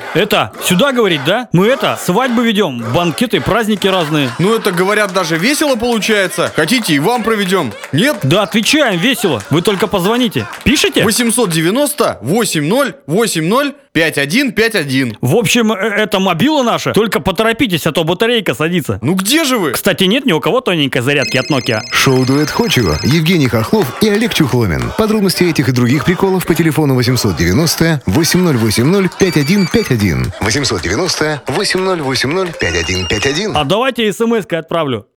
Это, сюда говорить, да? Мы свадьбы ведем, банкеты, праздники разные. Ну это, говорят, даже весело получается. Хотите, и вам проведем? Нет? Да, отвечаем, весело. Вы только позвоните. Пишите? 890-80-51-51. В общем, это мобила наша. Только поторопитесь, а то батарейка садится. Ну где же вы? Кстати, нет ни у кого тоненькой зарядки от Nokia. Шоу-дуэт Хочева, Евгений Хохлов и Олег Чухломин. Подробности этих и других приколов по телефону 890-8080-5151. 890-8080-5151. А давайте смс-кой отправлю.